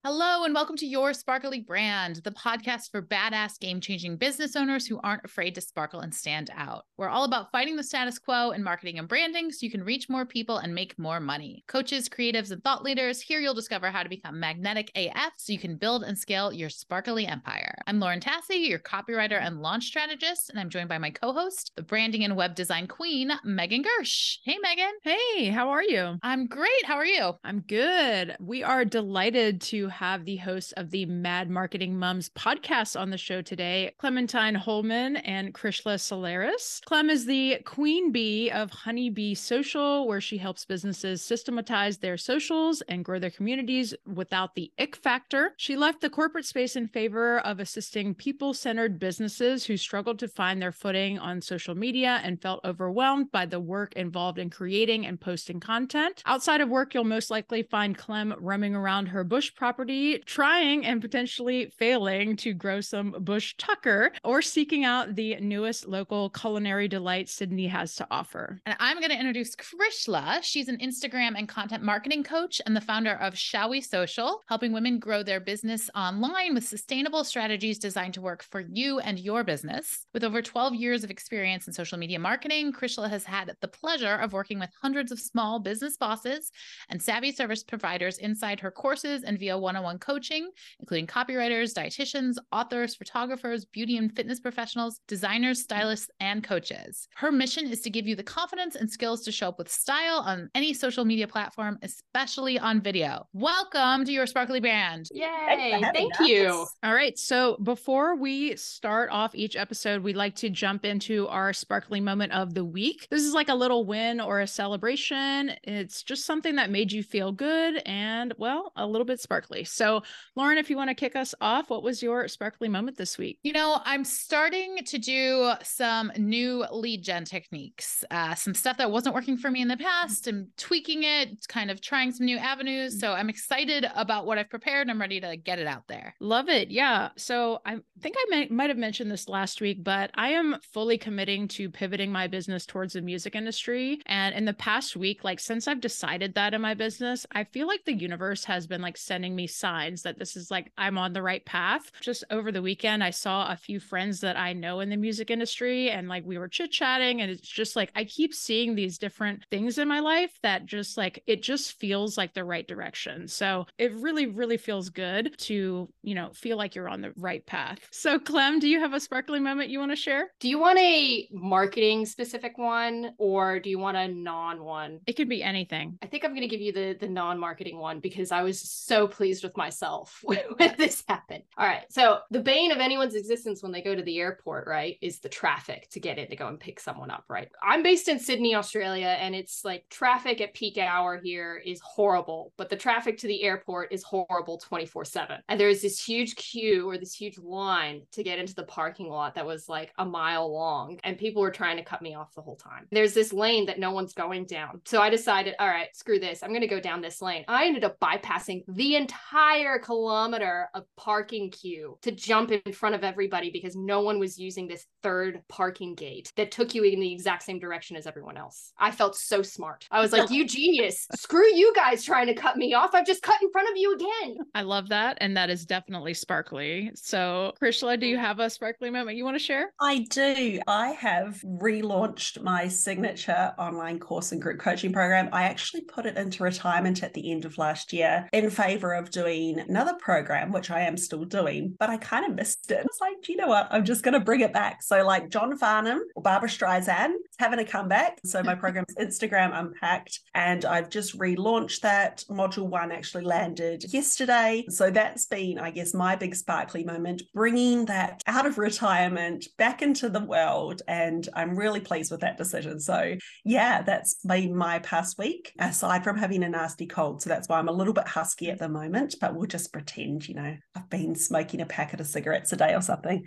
Hello, and welcome to Your Sparkly Brand, the podcast for badass game-changing business owners who aren't afraid to sparkle and stand out. We're all about fighting the status quo in marketing and branding so you can reach more people and make more money. Coaches, creatives, and thought leaders, here you'll discover how to become magnetic AF so you can build and scale your sparkly empire. I'm Lauren Tassi, your copywriter and launch strategist, and I'm joined by my co-host, the branding and web design queen, Megan Gersh. Hey, Megan. Hey, how are you? I'm great. How are you? I'm good. We are delighted to have the host of the Mad Marketing Mums podcast on the show today, Clementine Holman and Krishla Solaris. Clem is the queen bee of Honeybee Social, where she helps businesses systematize their socials and grow their communities without the ick factor. She left the corporate space in favor of assisting people-centered businesses who struggled to find their footing on social media and felt overwhelmed by the work involved in creating and posting content. Outside of work, you'll most likely find Clem roaming around her bush property, trying and potentially failing to grow some bush tucker, or seeking out the newest local culinary delight Sydney has to offer. And I'm going to introduce Krishla. She's an Instagram and content marketing coach and the founder of Shall We Social, helping women grow their business online with sustainable strategies designed to work for you and your business. With over 12 years of experience in social media marketing, Krishla has had the pleasure of working with hundreds of small business bosses and savvy service providers inside her courses and via one-on-one coaching, including copywriters, dietitians, authors, photographers, beauty and fitness professionals, designers, stylists, and coaches. Her mission is to give you the confidence and skills to show up with style on any social media platform, especially on video. Welcome to Your Sparkly Brand. Yay! Thank you. All right. So before we start off each episode, we'd like to jump into our sparkly moment of the week. This is like a little win or a celebration. It's just something that made you feel good and, well, a little bit sparkly. So Lauren, if you want to kick us off, what was your sparkly moment this week? You know, I'm starting to do some new lead gen techniques, some stuff that wasn't working for me in the past. I'm tweaking it, kind of trying some new avenues. So I'm excited about what I've prepared. I'm ready to get it out there. Love it. Yeah. So I think I might have mentioned this last week, but I am fully committing to pivoting my business towards the music industry. And in the past week, like since I've decided that in my business, I feel like the universe has been like sending me signs that this is like, I'm on the right path. Just over the weekend, I saw a few friends that I know in the music industry and like we were chit-chatting, and it's just like, I keep seeing these different things in my life that just like, it just feels like the right direction. So it really, really feels good to, you know, feel like you're on the right path. So Clem, do you have a sparkly moment you want to share? Do you want a marketing specific one or do you want a non one? It could be anything. I think I'm going to give you the non-marketing one because I was so pleased with myself when this happened. All right. So the bane of anyone's existence when they go to the airport, right, is the traffic to get in to go and pick someone up, right? I'm based in Sydney, Australia, and it's like traffic at peak hour here is horrible, but the traffic to the airport is horrible 24/7. And there's this huge queue or this huge line to get into the parking lot that was like a mile long, and people were trying to cut me off the whole time. There's this lane that no one's going down. So I decided, all right, screw this. I'm going to go down this lane. I ended up bypassing the entire kilometer of parking queue to jump in front of everybody because no one was using this third parking gate that took you in the exact same direction as everyone else. I felt so smart. I was like, you genius. Screw you guys trying to cut me off. I've just cut in front of you again. I love that. And that is definitely sparkly. So Krishla, do you have a sparkly moment you want to share? I do. I have relaunched my signature online course and group coaching program. I actually put it into retirement at the end of last year in favor of doing another program, which I am still doing, but I kind of missed it. It's like, you know what? I'm just going to bring it back. So like John Farnham or Barbara Streisand having a comeback. So my program's Instagram Unpacked, and I've just relaunched that. Module 1 actually landed yesterday. So that's been, I guess, my big sparkly moment, bringing that out of retirement back into the world. And I'm really pleased with that decision. So yeah, that's been my past week, aside from having a nasty cold. So that's why I'm a little bit husky at the moment, but we'll just pretend, you know, I've been smoking a packet of cigarettes a day or something.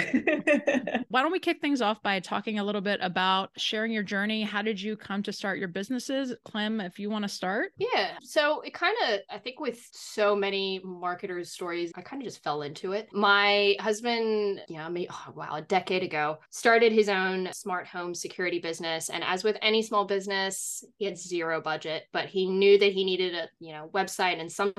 Why don't we kick things off by talking a little bit about sharing your journey? How did you come to start your businesses? Clem, if you want to start. Yeah. So it kind of, I think with so many marketers' stories, I kind of just fell into it. My husband, a decade ago, started his own smart home security business. And as with any small business, he had zero budget, but he knew that he needed a, website and some sort of digital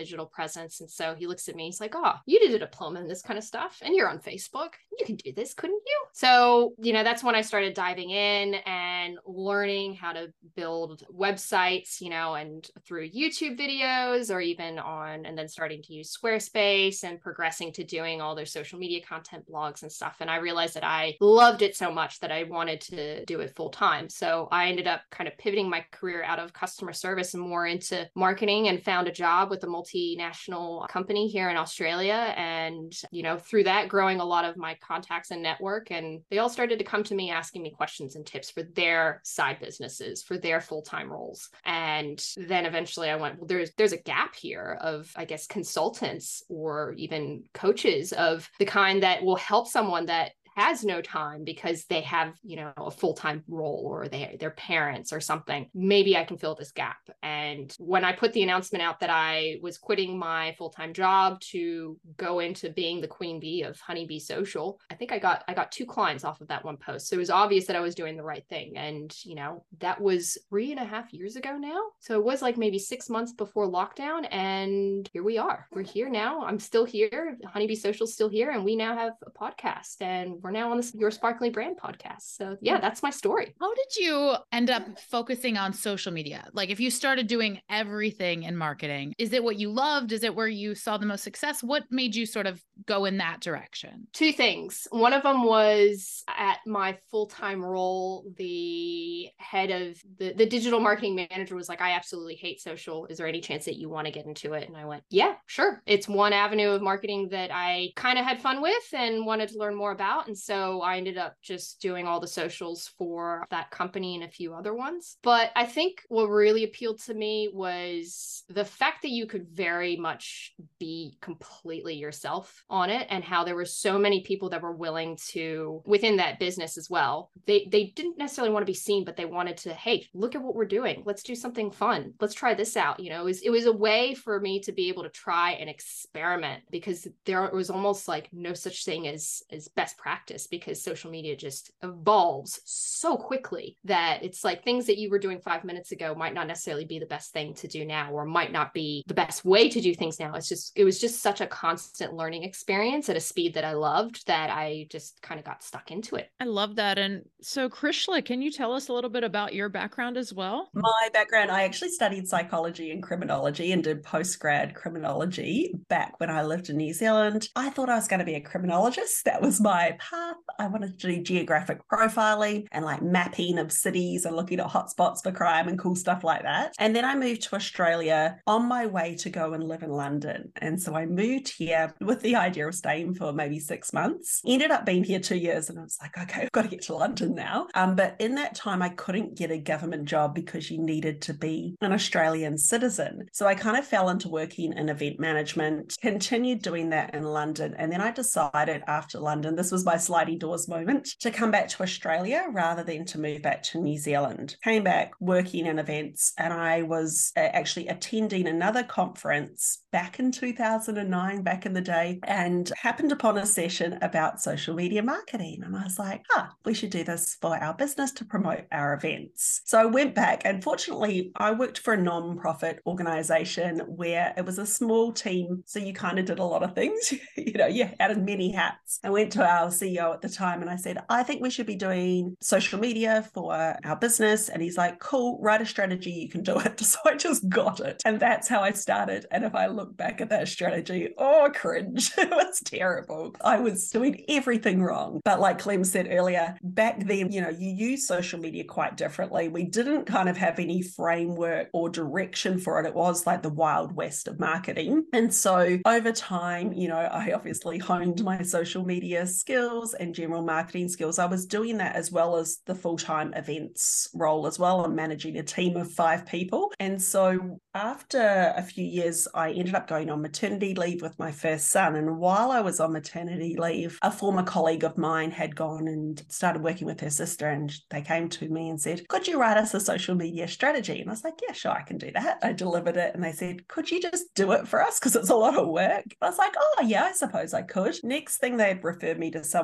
digital presence. And so he looks at me, he's like, oh, you did a diploma in this kind of stuff and you're on Facebook. You can do this, couldn't you? So, that's when I started diving in and learning how to build websites, and through YouTube videos or even and then starting to use Squarespace and progressing to doing all their social media content, blogs and stuff. And I realized that I loved it so much that I wanted to do it full time. So I ended up kind of pivoting my career out of customer service and more into marketing, and found a job with a multinational company here in Australia. And, through that, growing a lot of my contacts and network. And they all started to come to me asking me questions and tips for their side businesses, for their full-time roles. And then eventually I went, well, there's a gap here of, I guess, consultants or even coaches of the kind that will help someone that has no time because they have, a full-time role or they're parents or something. Maybe I can fill this gap. And when I put the announcement out that I was quitting my full-time job to go into being the queen bee of Honeybee Social, I think I got 2 clients off of that one post. So it was obvious that I was doing the right thing. And, that was 3.5 years ago now. So it was like maybe 6 months before lockdown. And here we are. We're here now. I'm still here. Honeybee Social is still here. And we now have a podcast, and we're now on Your Sparkly Brand podcast. So yeah, that's my story. How did you end up focusing on social media? Like, if you started doing everything in marketing, is it what you loved? Is it where you saw the most success? What made you sort of go in that direction? 2 things. One of them was at my full-time role, the head of the digital marketing manager was like, I absolutely hate social. Is there any chance that you want to get into it? And I went, yeah, sure. It's one avenue of marketing that I kind of had fun with and wanted to learn more about. And so I ended up just doing all the socials for that company and a few other ones. But I think what really appealed to me was the fact that you could very much be completely yourself on it, and how there were so many people that were willing to, within that business as well, they didn't necessarily want to be seen, but they wanted to, hey, look at what we're doing. Let's do something fun. Let's try this out. It was a way for me to be able to try and experiment, because there was almost like no such thing as best practice, because social media just evolves so quickly that it's like things that you were doing 5 minutes ago might not necessarily be the best thing to do now, or might not be the best way to do things now. It was just such a constant learning experience at a speed that I loved, that I just kind of got stuck into it. I love that. And so Krishla, can you tell us a little bit about your background as well? My background, I actually studied psychology and criminology and did postgrad criminology back when I lived in New Zealand. I thought I was going to be a criminologist. That was my path. I wanted to do geographic profiling and like mapping of cities and looking at hotspots for crime and cool stuff like that. And then I moved to Australia on my way to go and live in London. And so I moved here with the idea of staying for maybe 6 months. Ended up being here 2 years, and I was like, okay, I've got to get to London now. But in that time, I couldn't get a government job because you needed to be an Australian citizen. So I kind of fell into working in event management, continued doing that in London. And then I decided after London, this was my sliding doors moment, to come back to Australia rather than to move back to New Zealand. Came back working in events, and I was actually attending another conference back in 2009, back in the day, and happened upon a session about social media marketing. And I was like, we should do this for our business to promote our events. So I went back, and fortunately, I worked for a non-profit organization where it was a small team. So you kind of did a lot of things, you had many hats. I went to our CEO at the time and I said, I think we should be doing social media for our business. And he's like, cool, write a strategy, you can do it. So I just got it. And that's how I started. And if I look back at that strategy, cringe. It was terrible. I was doing everything wrong. But like Clem said earlier, back then, you use social media quite differently. We didn't kind of have any framework or direction for it. It was like the Wild West of marketing. And so over time, I obviously honed my social media skills and general marketing skills. I was doing that as well as the full-time events role as well. I'm managing a team of 5 people. And so after a few years, I ended up going on maternity leave with my first son. And while I was on maternity leave, a former colleague of mine had gone and started working with her sister, and they came to me and said, could you write us a social media strategy? And I was like, yeah, sure, I can do that. I delivered it, and they said, could you just do it for us? Because it's a lot of work. I was like, oh yeah, I suppose I could. Next thing, they'd referred me to someone else, and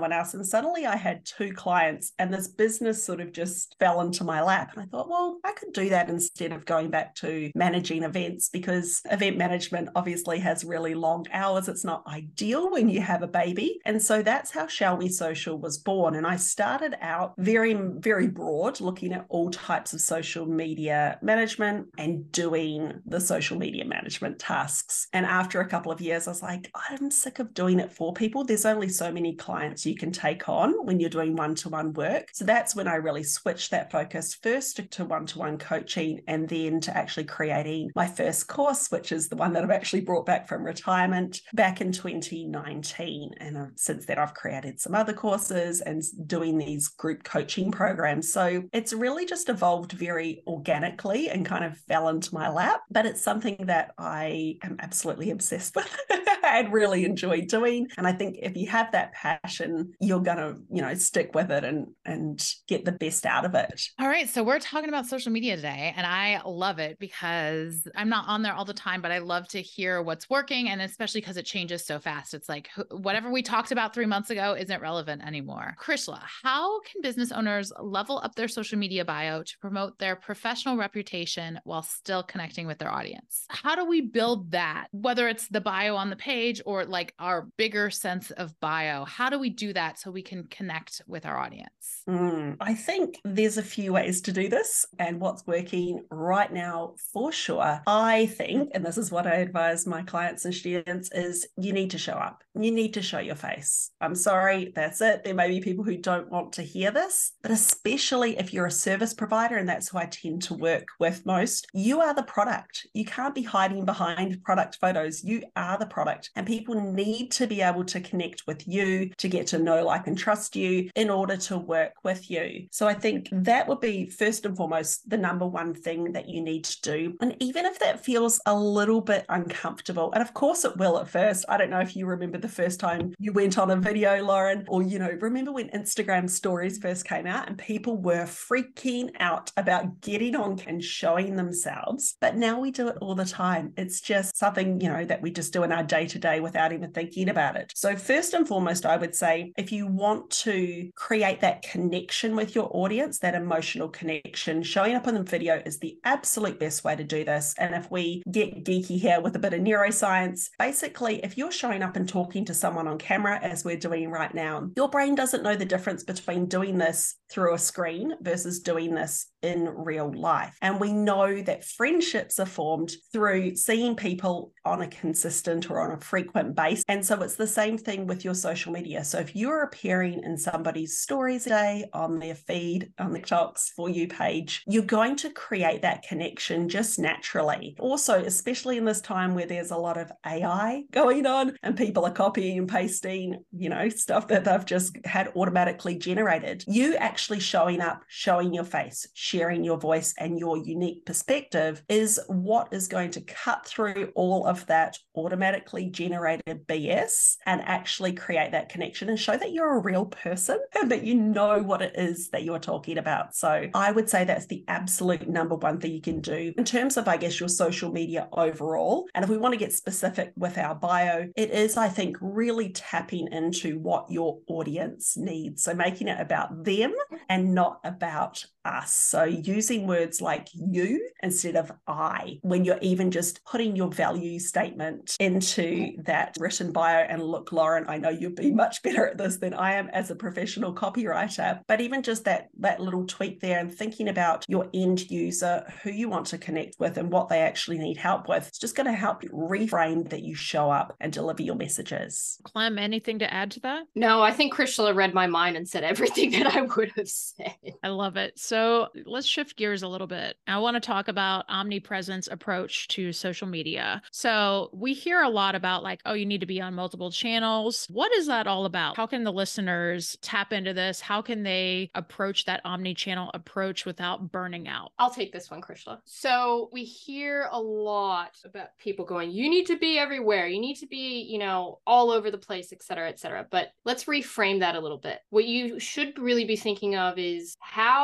and suddenly I had 2 clients and this business sort of just fell into my lap. And I thought, well, I could do that instead of going back to managing events, because event management obviously has really long hours. It's not ideal when you have a baby. And so that's how Shall We Social was born. And I started out very, very broad, looking at all types of social media management and doing the social media management tasks. And after a couple of years, I was like, I'm sick of doing it for people. There's only so many clients you can take on when you're doing one-to-one work. So that's when I really switched that focus first to one-to-one coaching, and then to actually creating my first course, which is the one that I've actually brought back from retirement back in 2019. And since then, I've created some other courses and doing these group coaching programs. So it's really just evolved very organically and kind of fell into my lap. But it's something that I am absolutely obsessed with and really enjoy doing. And I think if you have that passion, you're going to, stick with it and get the best out of it. All right. So we're talking about social media today, and I love it because I'm not on there all the time, but I love to hear what's working. And especially because it changes so fast. It's like whatever we talked about 3 months ago isn't relevant anymore. Krishla, how can business owners level up their social media bio to promote their professional reputation while still connecting with their audience? How do we build that? Whether it's the bio on the page or like our bigger sense of bio, how do we do that so we can connect with our audience? I think there's a few ways to do this, and what's working right now for sure, I think, and this is what I advise my clients and students, is you need to show up. You need to show your face. I'm sorry, that's it. There may be people who don't want to hear this, but especially if you're a service provider, and that's who I tend to work with most, you are the product. You can't be hiding behind product photos. You are the product, and people need to be able to connect with you, to get to know, like, and trust you in order to work with you. So I think that would be first and foremost the number one thing that you need to do. And even if that feels a little bit uncomfortable, and of course it will at first. I don't know if you remember the first time you went on a video, Lauren, or, remember when Instagram stories first came out and people were freaking out about getting on and showing themselves. But now we do it all the time. It's just something, that we just do in our day-to-day without even thinking about it. So first and foremost, I would say if you want to create that connection with your audience, that emotional connection, showing up on the video is the absolute best way to do this. And if we get geeky here with a bit of neuroscience, basically, if you're showing up and talking to someone on camera, as we're doing right now, your brain doesn't know the difference between doing this through a screen versus doing this in real life. And we know that friendships are formed through seeing people on a consistent or on a frequent basis. And so it's the same thing with your social media. So if you're appearing in somebody's stories a day, on their feed, on the TikTok's For You page, you're going to create that connection just naturally. Also, especially in this time where there's a lot of AI going on and people are copying and pasting, stuff that they've just had automatically generated, you actually showing up, showing your face, sharing your voice and your unique perspective is what is going to cut through all of that automatically generated BS and actually create that connection and show that you're a real person and that you know what it is that you're talking about. So I would say that's the absolute number one thing you can do in terms of, I guess, your social media overall. And if we want to get specific with our bio, it is, I think, really tapping into what your audience needs. So making it about them and not about us. So using words like you instead of I, when you're even just putting your value statement into that written bio. And look, Lauren, I know you'll be much better at this than I am as a professional copywriter, but even just that little tweak there and thinking about your end user, who you want to connect with and what they actually need help with, it's just going to help you reframe that you show up and deliver your messages. Clem, anything to add to that? No, I think Krishla read my mind and said everything that I would have said. I love it. So let's shift gears a little bit. I want to talk about omnipresence approach to social media. So we hear a lot about like, oh, you need to be on multiple channels. What is that all about? How can the listeners tap into this? How can they approach that omni-channel approach without burning out? I'll take this one, Krishla. So we hear a lot about people going, you need to be everywhere. You need to be, all over the place, et cetera, et cetera. But let's reframe that a little bit. What you should really be thinking of is how do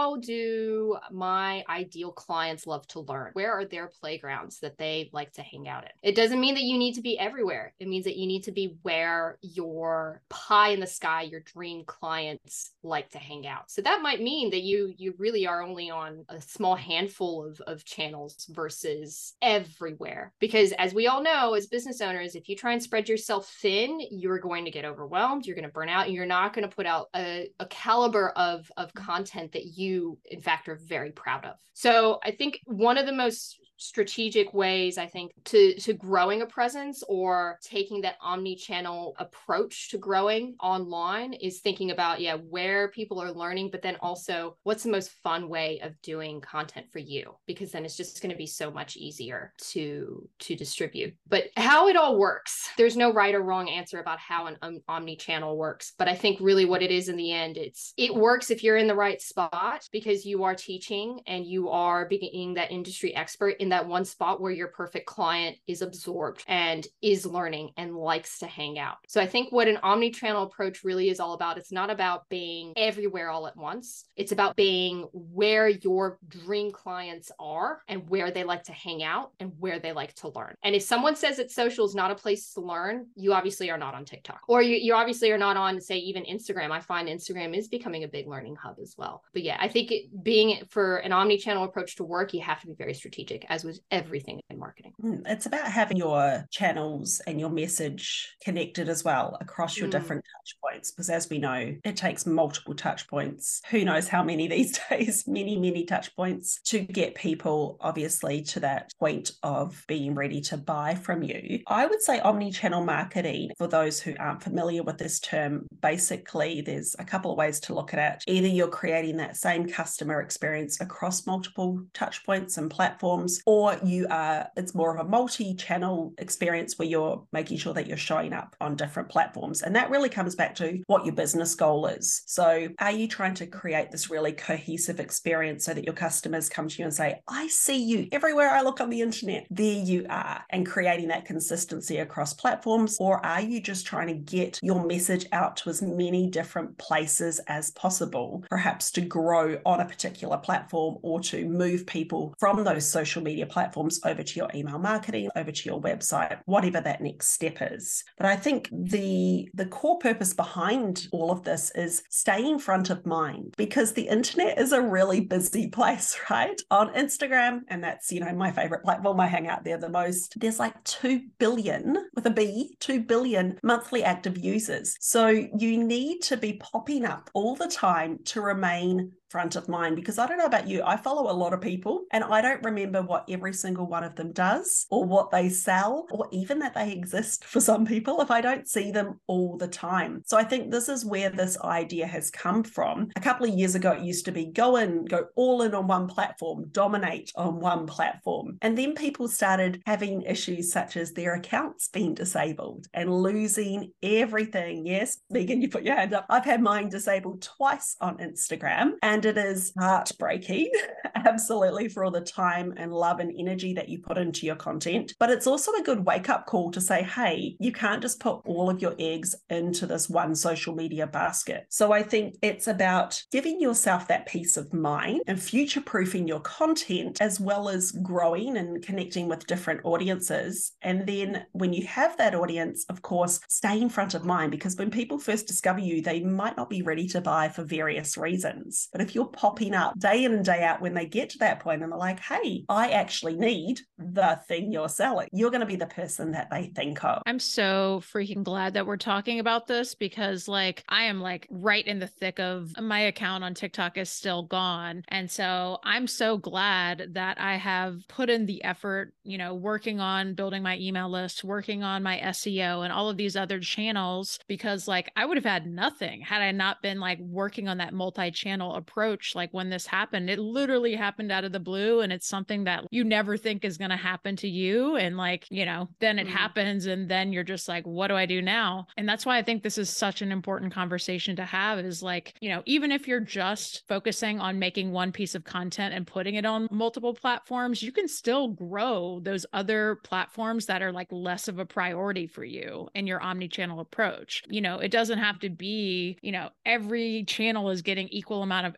do my ideal clients love to learn? Where are their playgrounds that they like to hang out in? It doesn't mean that you need to be everywhere. It means that you need to be where your pie in the sky, your dream clients like to hang out. So that might mean that you really are only on a small handful of channels versus everywhere. Because as we all know, as business owners, if you try and spread yourself thin, you're going to get overwhelmed, you're going to burn out, and you're not going to put out a caliber of content that you, in fact, are very proud of. So I think one of the most strategic ways, I think, to growing a presence or taking that omni-channel approach to growing online is thinking about, where people are learning, but then also what's the most fun way of doing content for you? Because then it's just going to be so much easier to distribute. But how it all works, there's no right or wrong answer about how an omni-channel works. But I think really what it is in the end, it works if you're in the right spot because you are teaching and you are being that industry expert in that one spot where your perfect client is absorbed and is learning and likes to hang out. So I think what an omni-channel approach really is all about, it's not about being everywhere all at once. It's about being where your dream clients are and where they like to hang out and where they like to learn. And if someone says that social is not a place to learn, you obviously are not on TikTok, or you obviously are not on, say, even Instagram. I find Instagram is becoming a big learning hub as well. But I think being for an omni-channel approach to work, you have to be very strategic, as with everything in marketing. It's about having your channels and your message connected as well across your different touch points, because as we know, it takes multiple touch points. Who knows how many these days, many touch points to get people obviously to that point of being ready to buy from you. I would say omni-channel marketing, for those who aren't familiar with this term, basically there's a couple of ways to look at it. Either you're creating that same customer experience across multiple touch points and platforms, or it's more of a multi-channel experience where you're making sure that you're showing up on different platforms. And that really comes back to what your business goal is. So are you trying to create this really cohesive experience so that your customers come to you and say, I see you everywhere I look on the internet, there you are, and creating that consistency across platforms? Or are you just trying to get your message out to as many different places as possible, perhaps to grow on a particular platform or to move people from those social media platforms over to your email marketing, over to your website, whatever that next step is? But I think the core purpose behind all of this is staying front of mind, because the internet is a really busy place, right? On Instagram, and that's, my favorite platform, I hang out there the most, there's like 2 billion, with a B, 2 billion monthly active users. So you need to be popping up all the time to remain front of mind, because I don't know about you, I follow a lot of people and I don't remember what every single one of them does or what they sell or even that they exist for some people if I don't see them all the time. So I think this is where this idea has come from. A couple of years ago, it used to be go all in on one platform, dominate on one platform. And then people started having issues such as their accounts being disabled and losing everything. Yes, Megan, you put your hand up. I've had mine disabled twice on Instagram, and it is heartbreaking, absolutely, for all the time and love and energy that you put into your content. But it's also a good wake-up call to say, hey, you can't just put all of your eggs into this one social media basket. So I think it's about giving yourself that peace of mind and future-proofing your content, as well as growing and connecting with different audiences. And then when you have that audience, of course, stay in front of mind, because when people first discover you, they might not be ready to buy for various reasons. But if you're popping up day in and day out, when they get to that point and they're like, hey, I actually need the thing you're selling, you're going to be the person that they think of. I'm so freaking glad that we're talking about this, because I am right in the thick of my account on TikTok is still gone. And so I'm so glad that I have put in the effort, working on building my email list, working on my SEO and all of these other channels, because I would have had nothing had I not been working on that multi-channel approach. When this happened, it literally happened out of the blue, and it's something that you never think is going to happen to you. And then it happens, and then you're just what do I do now? And that's why I think this is such an important conversation to have, is even if you're just focusing on making one piece of content and putting it on multiple platforms, you can still grow those other platforms that are less of a priority for you in your omni-channel approach. It doesn't have to be, every channel is getting equal amount of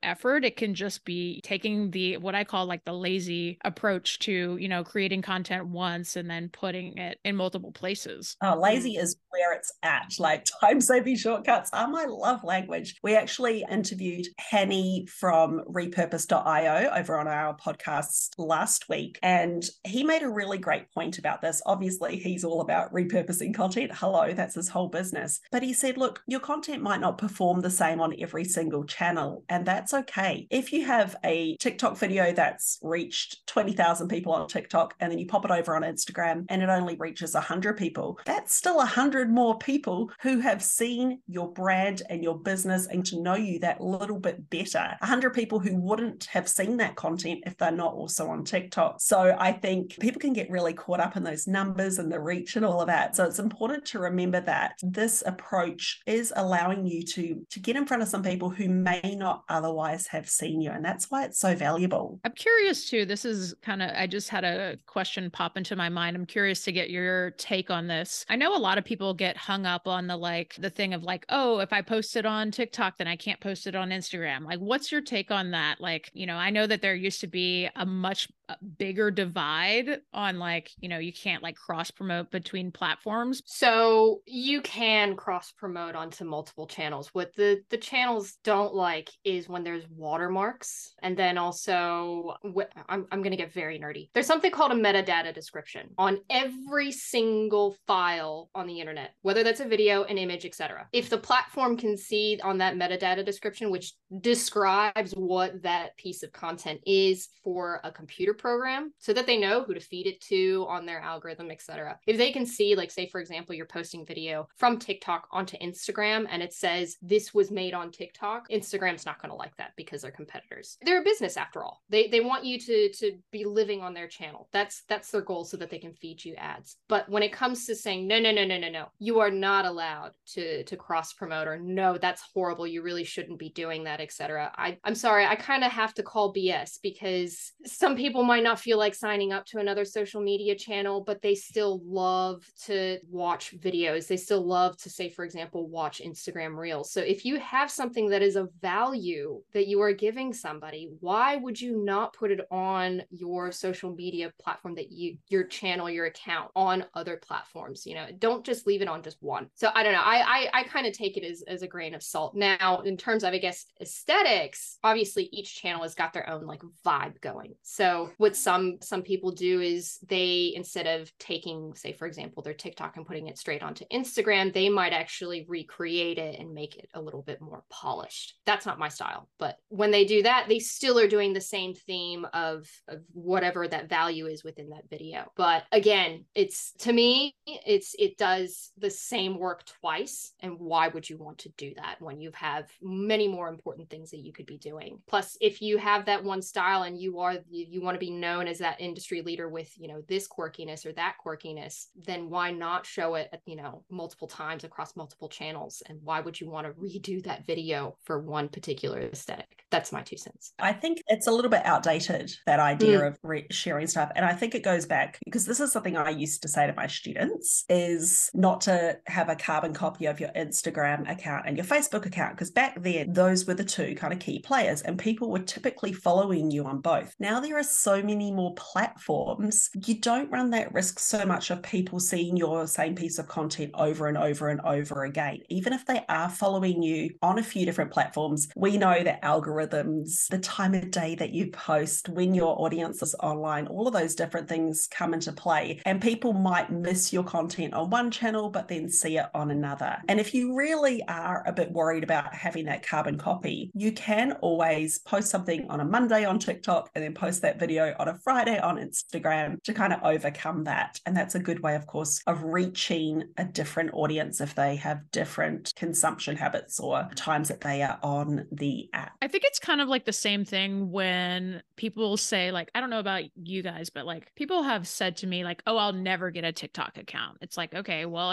effort. It can just be taking what I call like the lazy approach to, creating content once and then putting it in multiple places. Oh, lazy is where it's at. Like time-saving shortcuts are my love language. We actually interviewed Hanny from repurpose.io over on our podcast last week, and he made a really great point about this. Obviously, he's all about repurposing content. Hello, that's his whole business. But he said, look, your content might not perform the same on every single channel, and that's okay. If you have a TikTok video that's reached 20,000 people on TikTok, and then you pop it over on Instagram and it only reaches 100 people, that's still 100 more people who have seen your brand and your business and to know you that little bit better. 100 people who wouldn't have seen that content if they're not also on TikTok. So I think people can get really caught up in those numbers and the reach and all of that. So it's important to remember that this approach is allowing you to get in front of some people who may not otherwise have seen you. And that's why it's so valuable. I'm curious too. This is I just had a question pop into my mind. I'm curious to get your take on this. I know a lot of people get hung up on the thing of like, oh, if I post it on TikTok, then I can't post it on Instagram. Like, what's your take on that? Like, I know that there used to be a much bigger divide on you can't cross promote between platforms. So you can cross promote onto multiple channels. What the channels don't like is when there's watermarks. And then also, I'm going to get very nerdy. There's something called a metadata description on every single file on the internet, whether that's a video, an image, etc. If the platform can see on that metadata description, which describes what that piece of content is for a computer program, so that they know who to feed it to on their algorithm, etc. If they can see, say for example, you're posting video from TikTok onto Instagram and it says this was made on TikTok, Instagram's not going to like that because they're competitors. They're a business after all. They want you to be living on their channel. That's their goal, so that they can feed you ads. But when it comes to saying no, you are not allowed to cross promote, or no, that's horrible, you really shouldn't be doing that, etc. I'm sorry, I kind of have to call BS, because some people might not feel like signing up to another social media channel, but they still love to watch videos. They still love to, say, for example, watch Instagram Reels. So if you have something that is of value that you are giving somebody, why would you not put it on your social media platform, that your channel, your account on other platforms? Don't just leave it on just one. So I don't know. I kind of take it as a grain of salt. Now, in terms of, I guess, aesthetics, obviously each channel has got their own vibe going. So what some people do is they, instead of taking, say, for example, their TikTok and putting it straight onto Instagram, they might actually recreate it and make it a little bit more polished. That's not my style. But when they do that, they still are doing the same theme of whatever that value is within that video. But again, to me, it does the same work twice. And why would you want to do that when you have many more important things that you could be doing? Plus, if you have that one style and you want to be known as that industry leader with, this quirkiness or that quirkiness, then why not show it, multiple times across multiple channels? And why would you want to redo that video for one particular aesthetic? That's my 2 cents. I think it's a little bit outdated, that idea of sharing stuff. And I think it goes back, because this is something I used to say to my students, is not to have a carbon copy of your Instagram account and your Facebook account, because back then those were the two kind of key players and people were typically following you on both. Now there are so many more platforms, you don't run that risk so much of people seeing your same piece of content over and over and over again. Even if they are following you on a few different platforms, we know that algorithms, the time of day that you post, when your audience is online, all of those different things come into play, and people might miss your content on one channel but then see it on another. And if you really are a bit worried about having that carbon copy, you can always post something on a Monday on TikTok and then post that video on a Friday on Instagram to kind of overcome that. And that's a good way, of course, of reaching a different audience if they have different consumption habits or times that they are on the app. I think it's kind of like the same thing when people say, I don't know about you guys, but people have said to me oh, I'll never get a TikTok account. It's okay, well,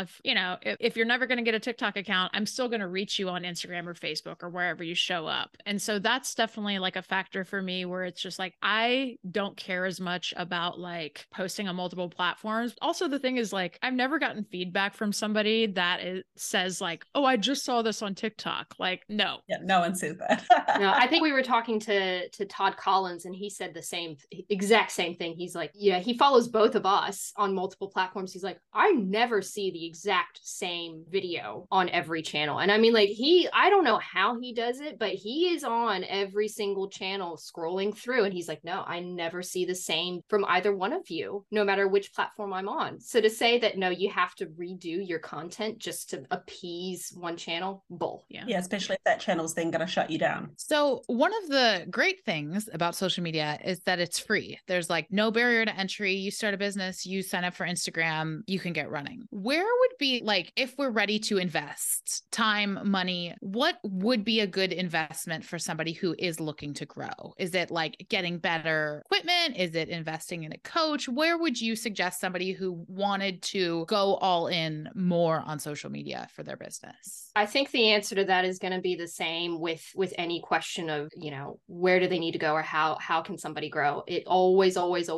if you're never going to get a TikTok account, I'm still going to reach you on Instagram or Facebook or wherever you show up. And so that's definitely a factor for me, where it's just I don't don't care as much about like posting on multiple platforms. Also, the thing is like, I've never gotten feedback from somebody that says like, oh, I just saw this on TikTok. Like, no. Yeah, no one says that. No, I think we were talking to Todd Collins, and he said the exact same thing. He's like, yeah, he follows both of us on multiple platforms. He's like, I never see the exact same video on every channel. And I mean, like, I don't know how he does it, but he is on every single channel scrolling through. And he's like, no, I never see the same from either one of you, no matter which platform I'm on. So to say that, no, you have to redo your content just to appease one channel, bull. Yeah, especially if that channel's then going to shut you down. So one of the great things about social media is that it's free. There's like no barrier to entry. You start a business, you sign up for Instagram, you can get running. Where would be like, if we're ready to invest time, money, what would be a good investment for somebody who is looking to grow? Is it like getting better equipment? Is it investing in a coach? Where would you suggest somebody who wanted to go all in more on social media for their business? I think the answer to that is going to be the same with any question of, where do they need to go, or how can somebody grow? It always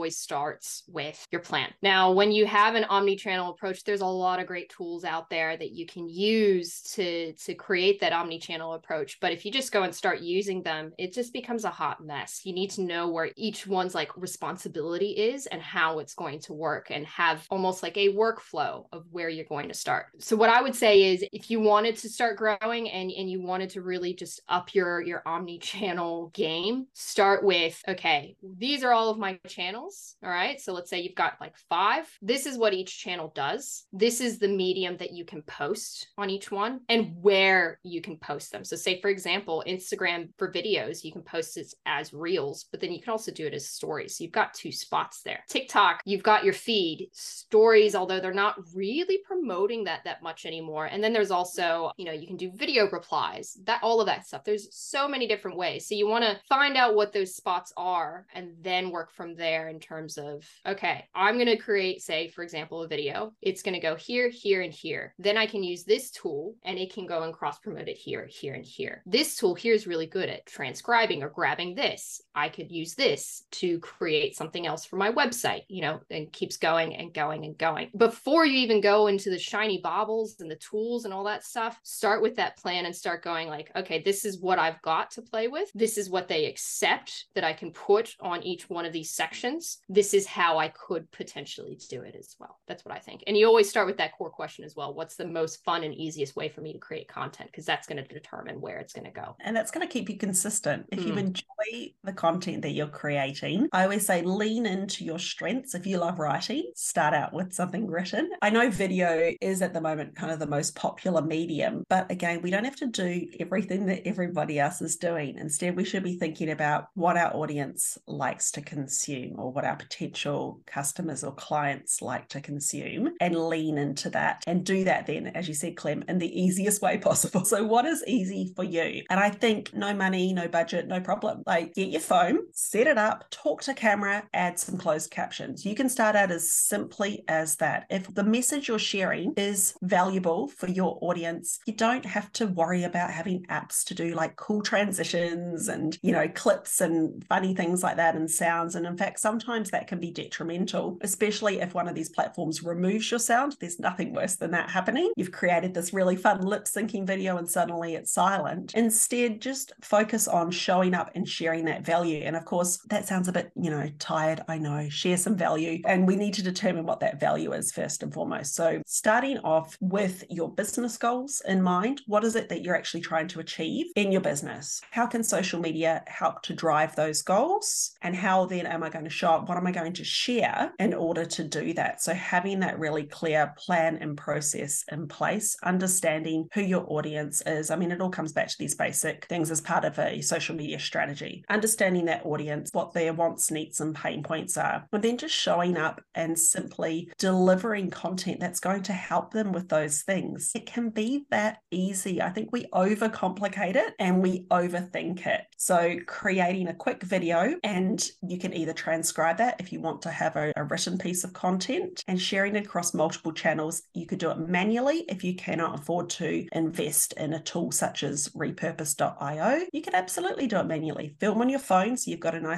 starts with your plan. Now, when you have an omni-channel approach, there's a lot of great tools out there that you can use to create that omni-channel approach. But if you just go and start using them, it just becomes a hot mess. You need to know where each one's like responsibility is and how it's going to work, and have almost like a workflow of where you're going to start. So what I would say is, if you wanted to start growing and you wanted to really just up your omni-channel game, start with, okay, these are all of my channels. All right. So let's say you've got like 5. This is what each channel does. This is the medium that you can post on each one and where you can post them. So say, for example, Instagram for videos, you can post it as reels, but then you can also do it as stories. So you've got 2 spots there. TikTok, you've got your feed. Stories, although they're not really promoting that much anymore. And then there's also, you can do video replies, all of that stuff. There's so many different ways. So you want to find out what those spots are and then work from there in terms of, okay, I'm going to create, say, for example, a video. It's going to go here, here, and here. Then I can use this tool and it can go and cross promote it here, here, and here. This tool here is really good at transcribing or grabbing this. I could use this to create something else for my website, and keeps going and going and going. Before you even go into the shiny baubles and the tools and all that stuff, start with that plan and start going like, okay, this is what I've got to play with. This is what they accept that I can put on each one of these sections. This is how I could potentially do it as well. That's what I think. And you always start with that core question as well. What's the most fun and easiest way for me to create content? Because that's going to determine where it's going to go. And that's going to keep you consistent. If you enjoy the content that you're creating, I always say lean into your strengths. If you love writing, start out with something written. I know video is at the moment kind of the most popular medium, but again, we don't have to do everything that everybody else is doing. Instead, we should be thinking about what our audience likes to consume, or what our potential customers or clients like to consume, and lean into that and do that then, as you said, Clem, in the easiest way possible. So what is easy for you? And I think no money, no budget, no problem. Like, get your phone, set it up, talk to camera, add some closed captions. You can start out as simply as that. If the message you're sharing is valuable for your audience, you don't have to worry about having apps to do like cool transitions and, clips and funny things like that and sounds. And in fact, sometimes that can be detrimental, especially if one of these platforms removes your sound. There's nothing worse than that happening. You've created this really fun lip syncing video and suddenly it's silent. Instead, just focus on showing up and sharing that value. And of course, that sounds a bit, tired. I know, share some value. And we need to determine what that value is first and foremost. So starting off with your business goals in mind, what is it that you're actually trying to achieve in your business? How can social media help to drive those goals? And how then am I going to show up? What am I going to share in order to do that? So having that really clear plan and process in place, understanding who your audience is. I mean, it all comes back to these basic things as part of a social media strategy. Understanding that audience, what their wants, needs, and pain points are, and then just showing up and simply delivering content that's going to help them with those things. It can be that easy. I think we overcomplicate it and we overthink it. So creating a quick video, and you can either transcribe that if you want to have a written piece of content, and sharing it across multiple channels. You could do it manually if you cannot afford to invest in a tool such as repurpose.io. You can absolutely do it manually. Film on your phone so you've got a nice clean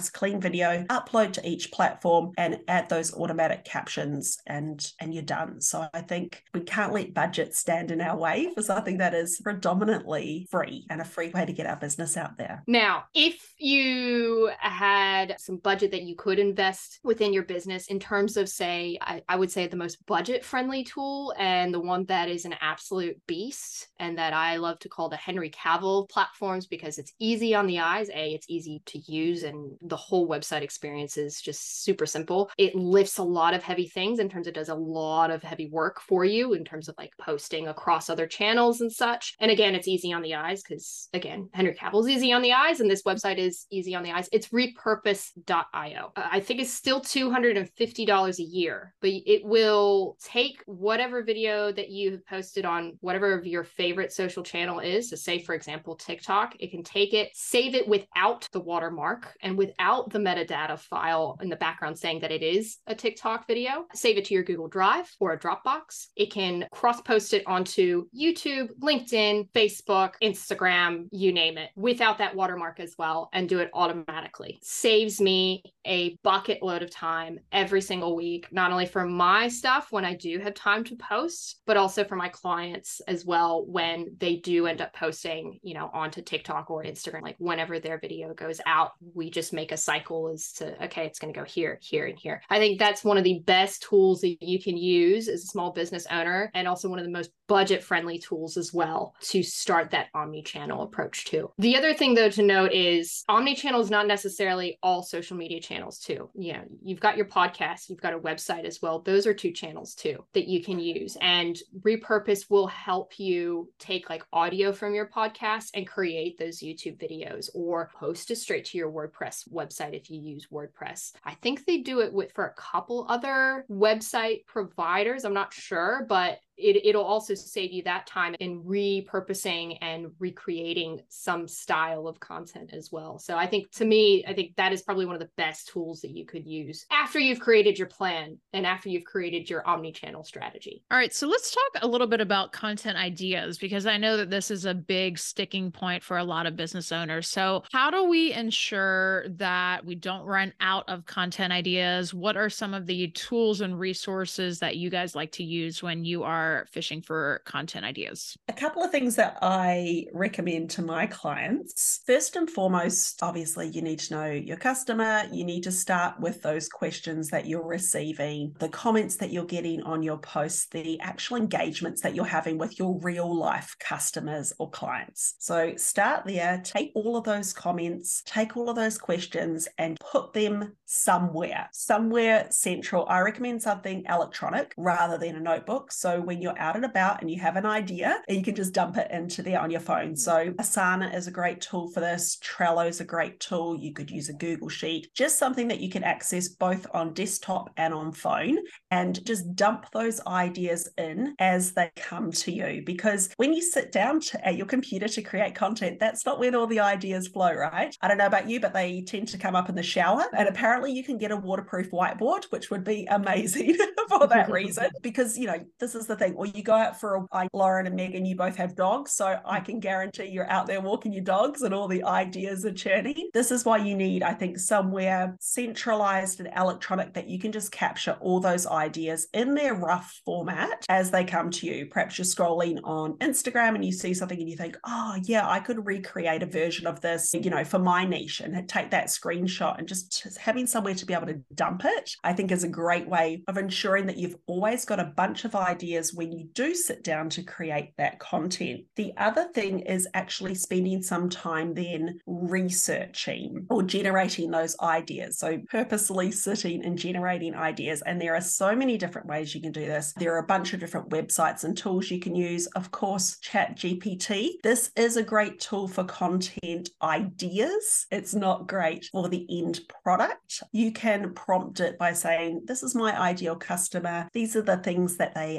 video, upload to each platform, and add those automatic captions, and you're done. So I think we can't let budget stand in our way for something that is predominantly free and a free way to get our business out there. Now, if you had some budget that you could invest within your business in terms of, say, I would say the most budget-friendly tool, and the one that is an absolute beast, and that I love to call the Henry Cavill platforms, because it's easy on the eyes. It's easy to use, and the whole website experience is just super simple. It lifts a lot of heavy things in terms of, does a lot of heavy work for you in terms of like posting across other channels and such. And again, it's easy on the eyes because, again, Henry Cavill's easy on the eyes, and this website is easy on the eyes. It's repurpose.io. I think it's still $250 a year, but it will take whatever video that you have posted on whatever of your favorite social channel is. So say, for example, TikTok, it can take it, save it without the watermark and without the metadata file in the background saying that it is a TikTok video, save it to your Google Drive or a Dropbox. It can cross-post it onto YouTube, LinkedIn, Facebook, Instagram, you name it, without that watermark as well, and do it automatically. Saves me a bucket load of time every single week, not only for my stuff when I do have time to post, but also for my clients as well when they do end up posting, onto TikTok or Instagram. Like whenever their video goes out, we just make a cycle as to, okay, it's going to go here, here, and here. I think that's one of the best tools that you can use as a small business owner, and also one of the most budget-friendly tools as well to start that omni-channel approach too. The other thing though to note is omni-channel is not necessarily all social media channels too. You've got your podcast, you've got a website as well. Those are two channels too that you can use, and Repurpose will help you take like audio from your podcast and create those YouTube videos, or post it straight to your WordPress website if you use WordPress. I think they do it for a couple other website providers. I'm not sure, but it'll also save you that time in repurposing and recreating some style of content as well. So I think that is probably one of the best tools that you could use after you've created your plan and after you've created your omni-channel strategy. All right, so let's talk a little bit about content ideas, because I know that this is a big sticking point for a lot of business owners. So how do we ensure that we don't run out of content ideas? What are some of the tools and resources that you guys like to use when you are fishing for content ideas? A couple of things that I recommend to my clients. First and foremost, obviously, you need to know your customer. You need to start with those questions that you're receiving, the comments that you're getting on your posts, the actual engagements that you're having with your real life customers or clients. So start there, take all of those comments, take all of those questions and put them somewhere central. I recommend something electronic rather than a notebook. So when you're out and about and you have an idea, you can just dump it into there on your phone. So Asana is a great tool for this. Trello is a great tool. You could use a Google Sheet, just something that you can access both on desktop and on phone, and just dump those ideas in as they come to you. Because when you sit down at your computer to create content, that's not when all the ideas flow, right? I don't know about you, but they tend to come up in the shower. And apparently you can get a waterproof whiteboard, which would be amazing for that reason. Because, this is the thing. Or you go out for Lauren and Megan, you both have dogs. So I can guarantee you're out there walking your dogs and all the ideas are churning. This is why you need, I think, somewhere centralized and electronic that you can just capture all those ideas in their rough format as they come to you. Perhaps you're scrolling on Instagram and you see something and you think, oh yeah, I could recreate a version of this, for my niche, and take that screenshot, and just having somewhere to be able to dump it, I think is a great way of ensuring that you've always got a bunch of ideas when you do sit down to create that content. The other thing is actually spending some time then researching or generating those ideas. So purposely sitting and generating ideas. And there are so many different ways you can do this. There are a bunch of different websites and tools you can use. Of course, ChatGPT. This is a great tool for content ideas. It's not great for the end product. You can prompt it by saying, this is my ideal customer. These are the things that they are struggling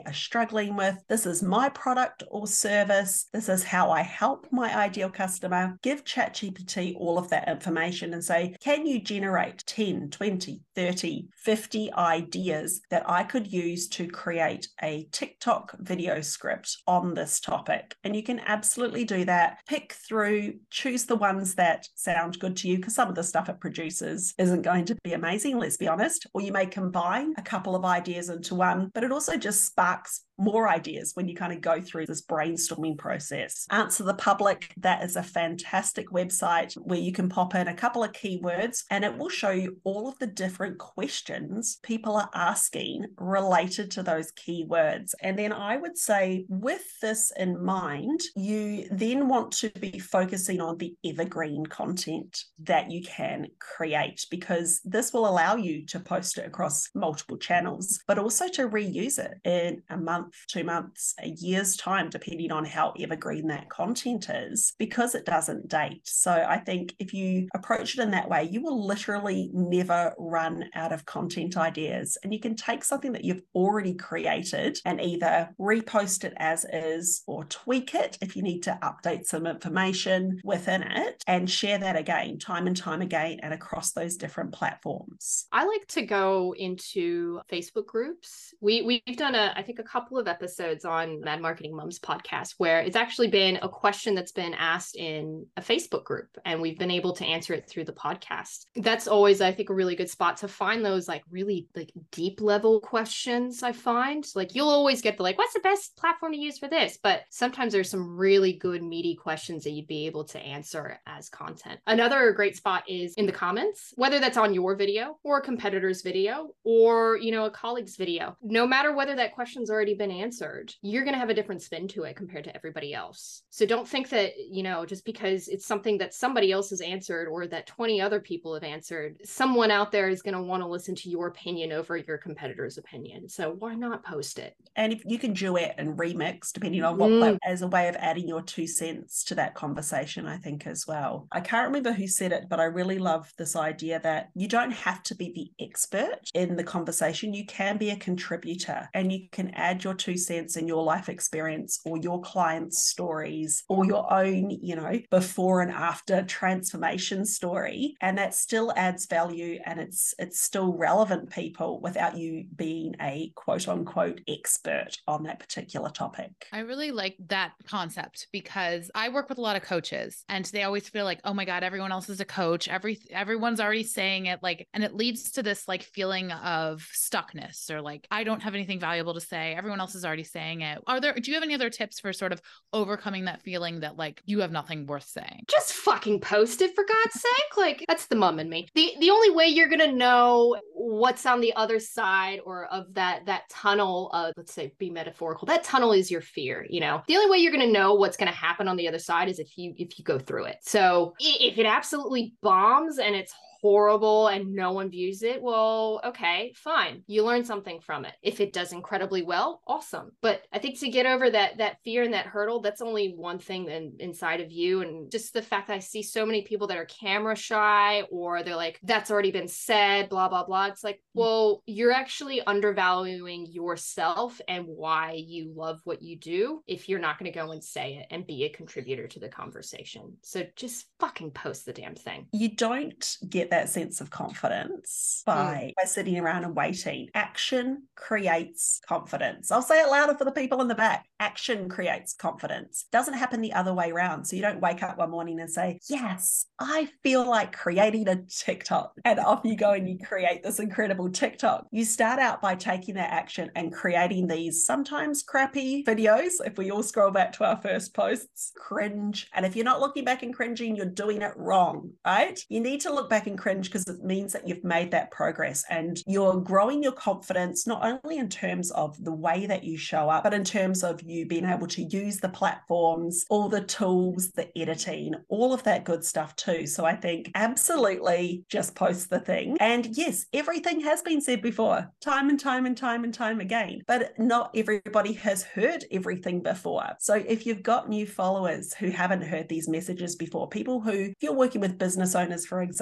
struggling with, this is my product or service, this is how I help my ideal customer, give ChatGPT all of that information and say, can you generate 10, 20, 30, 50 ideas that I could use to create a TikTok video script on this topic? And you can absolutely do that. Pick through, choose the ones that sound good to you, because some of the stuff it produces isn't going to be amazing, let's be honest. Or you may combine a couple of ideas into one, but it also just sparks more ideas when you kind of go through this brainstorming process. Answer the Public, that is a fantastic website where you can pop in a couple of keywords and it will show you all of the different questions people are asking related to those keywords. And then I would say, with this in mind, you then want to be focusing on the evergreen content that you can create, because this will allow you to post it across multiple channels, but also to reuse it in a month, 2 months, a year's time, depending on how evergreen that content is, because it doesn't date. So I think if you approach it in that way, you will literally never run out of content ideas. And you can take something that you've already created and either repost it as is or tweak it if you need to update some information within it, and share that again, time and time again, and across those different platforms. I like to go into Facebook groups. We've done I think a couple of episodes on Mad Marketing Mums podcast where it's actually been a question that's been asked in a Facebook group, and we've been able to answer it through the podcast. That's always, I think, a really good spot to find those like really like deep level questions. I find like you'll always get the like, what's the best platform to use for this? But sometimes there's some really good meaty questions that you'd be able to answer as content. Another great spot is in the comments, whether that's on your video or a competitor's video or, you know, a colleague's video. No matter whether that question's already been answered, you're going to have a different spin to it compared to everybody else. So don't think that, you know, just because it's something that somebody else has answered or that 20 other people have answered, someone out there is going to want to listen to your opinion over your competitor's opinion. So why not post it? And if you can duet and remix, depending on what, as a way of adding your 2 cents to that conversation, I think as well. I can't remember who said it, but I really love this idea that you don't have to be the expert in the conversation. You can be a contributor and you can add your 2 cents in your life experience or your clients' stories or your own, you know, before and after transformation story. And that still adds value and it's still relevant, people, without you being a quote unquote expert on that particular topic. I really like that concept because I work with a lot of coaches and they always feel like, oh my God, everyone else is a coach. Everyone's already saying it, like, and it leads to this like feeling of stuckness or like, I don't have anything valuable to say. Everyone else is already saying it. Do you have any other tips for sort of overcoming that feeling that like you have nothing worth saying? Just fucking post it, for God's sake. Like, that's the mum in me. The only way you're gonna know what's on the other side or of that tunnel of, let's say, be metaphorical, that tunnel is your fear. You know, the only way you're gonna know what's gonna happen on the other side is if you go through it. So if it absolutely bombs and it's horrible and no one views it, well, okay, fine. You learn something from it. If it does incredibly well, awesome. But I think to get over that fear and that hurdle, that's only one thing inside of you. And just the fact that I see so many people that are camera shy or they're like, that's already been said, blah, blah, blah. It's like, well, you're actually undervaluing yourself and why you love what you do if you're not going to go and say it and be a contributor to the conversation. So just fucking post the damn thing. You don't get that sense of confidence by sitting around and waiting. Action creates confidence. I'll say it louder for the people in the back. Action creates confidence. Doesn't happen the other way around. So you don't wake up one morning and say, yes, I feel like creating a TikTok. And off you go and you create this incredible TikTok. You start out by taking that action and creating these sometimes crappy videos. If we all scroll back to our first posts, cringe. And if you're not looking back and cringing, you're doing it wrong, right? You need to look back and cringe because it means that you've made that progress and you're growing your confidence, not only in terms of the way that you show up, but in terms of you being able to use the platforms, all the tools, the editing, all of that good stuff too. So I think absolutely just post the thing. And yes, everything has been said before, time and time and time and time again, but not everybody has heard everything before. So if you've got new followers who haven't heard these messages before, people who, if you're working with business owners, for example,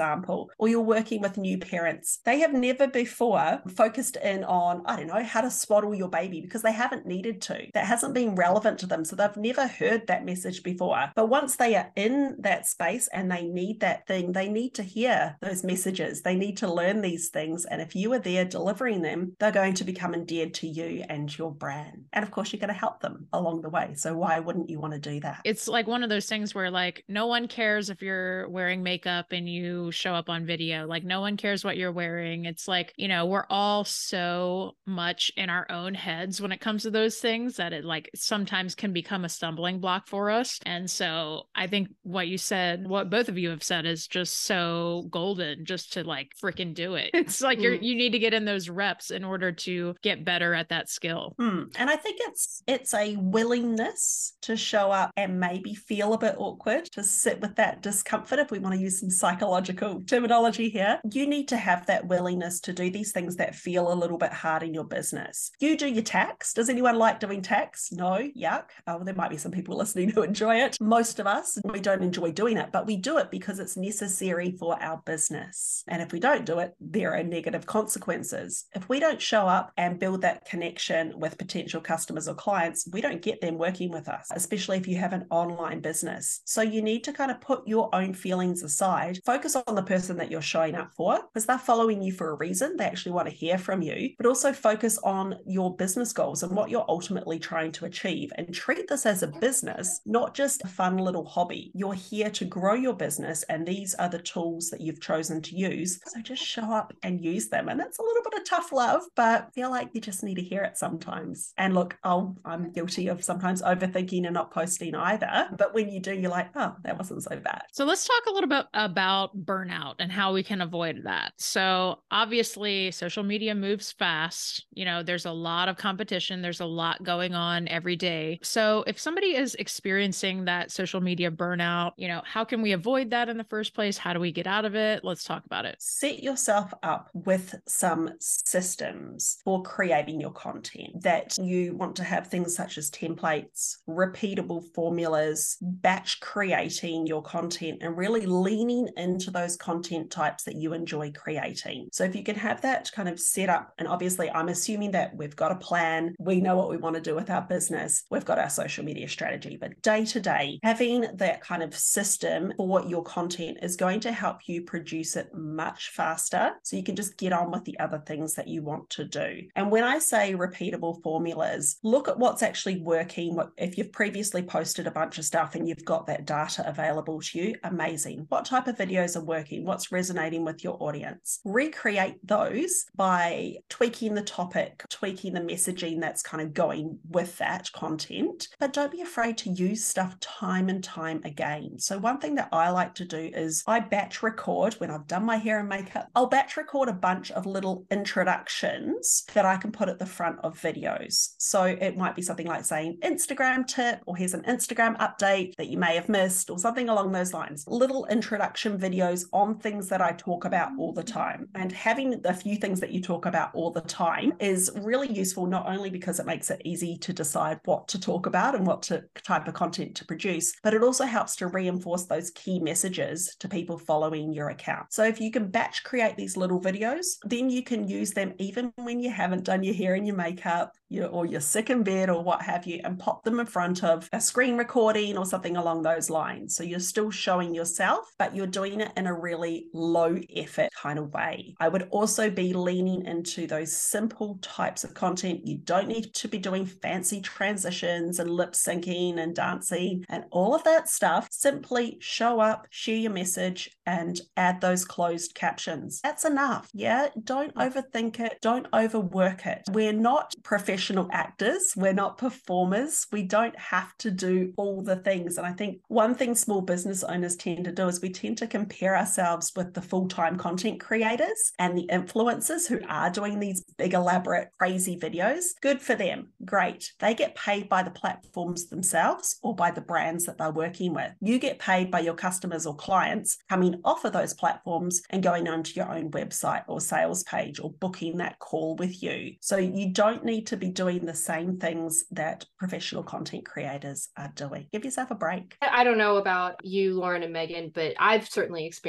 school, or you're working with new parents. They have never before focused in on, I don't know, how to swaddle your baby because they haven't needed to. That hasn't been relevant to them. So they've never heard that message before. But once they are in that space and they need that thing, they need to hear those messages. They need to learn these things. And if you are there delivering them, they're going to become endeared to you and your brand. And of course, you're going to help them along the way. So why wouldn't you want to do that? It's like one of those things where like no one cares if you're wearing makeup and you show up on video. Like no one cares what you're wearing. It's like, you know, we're all so much in our own heads when it comes to those things that it like sometimes can become a stumbling block for us. And so I think what you said, what both of you have said is just so golden, just to like freaking do it. It's like you need to get in those reps in order to get better at that skill. And I think it's a willingness to show up and maybe feel a bit awkward, to sit with that discomfort, if we want to use some psychological terminology here. You need to have that willingness to do these things that feel a little bit hard in your business. You do your tax. Does anyone like doing tax? No, yuck. Oh, there might be some people listening who enjoy it. Most of us, we don't enjoy doing it, but we do it because it's necessary for our business. And if we don't do it, there are negative consequences. If we don't show up and build that connection with potential customers or clients, we don't get them working with us, especially if you have an online business. So you need to kind of put your own feelings aside, focus on the person that you're showing up for, because they're following you for a reason. They actually want to hear from you, but also focus on your business goals and what you're ultimately trying to achieve, and treat this as a business, not just a fun little hobby. You're here to grow your business, and these are the tools that you've chosen to use. So just show up and use them. And that's a little bit of tough love, but I feel like you just need to hear it sometimes. And look, I'm guilty of sometimes overthinking and not posting either. But when you do, you're like, oh, that wasn't so bad. So let's talk a little bit about burnout and how we can avoid that. So obviously social media moves fast. You know, there's a lot of competition. There's a lot going on every day. So if somebody is experiencing that social media burnout, you know, how can we avoid that in the first place? How do we get out of it? Let's talk about it. Set yourself up with some systems for creating your content. That you want to have things such as templates, repeatable formulas, batch creating your content, and really leaning into those content types that you enjoy creating. So if you can have that kind of set up, and obviously I'm assuming that we've got a plan, we know what we want to do with our business, we've got our social media strategy, but day to day, having that kind of system for your content is going to help you produce it much faster, so you can just get on with the other things that you want to do. And when I say repeatable formulas, look at what's actually working. If you've previously posted a bunch of stuff and you've got that data available to you, amazing. What type of videos are working? What's resonating with your audience? Recreate those by tweaking the topic, tweaking the messaging that's kind of going with that content. But don't be afraid to use stuff time and time again. So one thing that I like to do is I batch record when I've done my hair and makeup. I'll batch record a bunch of little introductions that I can put at the front of videos. So it might be something like saying Instagram tip, or here's an Instagram update that you may have missed, or something along those lines. Little introduction videos on things that I talk about all the time. And having a few things that you talk about all the time is really useful, not only because it makes it easy to decide what to talk about and what type of content to produce, but it also helps to reinforce those key messages to people following your account. So if you can batch create these little videos, then you can use them even when you haven't done your hair and your makeup, or you're sick in bed or what have you, and pop them in front of a screen recording or something along those lines. So you're still showing yourself, but you're doing it in a really low effort kind of way. I would also be leaning into those simple types of content. You don't need to be doing fancy transitions and lip syncing and dancing and all of that stuff. Simply show up, share your message, and add those closed captions. That's enough. Yeah. Don't overthink it. Don't overwork it. We're not professional actors. We're not performers. We don't have to do all the things. And I think one thing small business owners tend to do is we tend to compare ourselves with the full-time content creators and the influencers who are doing these big, elaborate, crazy videos. Good for them. Great. They get paid by the platforms themselves or by the brands that they're working with. You get paid by your customers or clients coming off of those platforms and going onto your own website or sales page or booking that call with you. So you don't need to be doing the same things that professional content creators are doing. Give yourself a break. I don't know about you, Lauren and Megan, but I've certainly experienced